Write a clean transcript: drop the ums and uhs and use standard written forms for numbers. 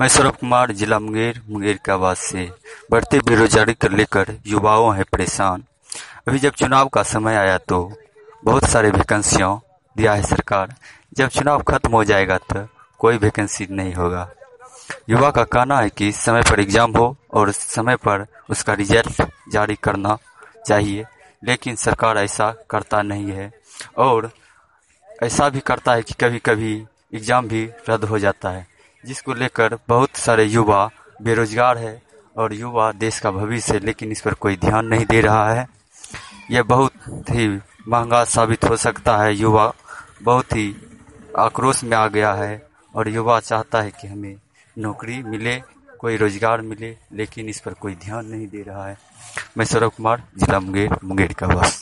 मैं सौरभ कुमार, जिला मुंगेर, मुंगेर के आवाज से। बढ़ती बेरोजगारी को लेकर युवाओं है परेशान। अभी जब चुनाव का समय आया तो बहुत सारे वैकेंसियों दिया है सरकार। जब चुनाव खत्म हो जाएगा तो कोई वैकेंसी नहीं होगा। युवा का कहना है कि समय पर एग्जाम हो और समय पर उसका रिजल्ट जारी करना चाहिए, लेकिन सरकार ऐसा करता नहीं है। और ऐसा भी करता है कि कभी कभी एग्जाम भी रद्द हो जाता है, जिसको लेकर बहुत सारे युवा बेरोजगार है। और युवा देश का भविष्य है, लेकिन इस पर कोई ध्यान नहीं दे रहा है। यह बहुत ही महंगा साबित हो सकता है। युवा बहुत ही आक्रोश में आ गया है और युवा चाहता है कि हमें नौकरी मिले, कोई रोजगार मिले, लेकिन इस पर कोई ध्यान नहीं दे रहा है। मैं सौरभ कुमार, जिला मुंगेर, मुंगेर का वासी।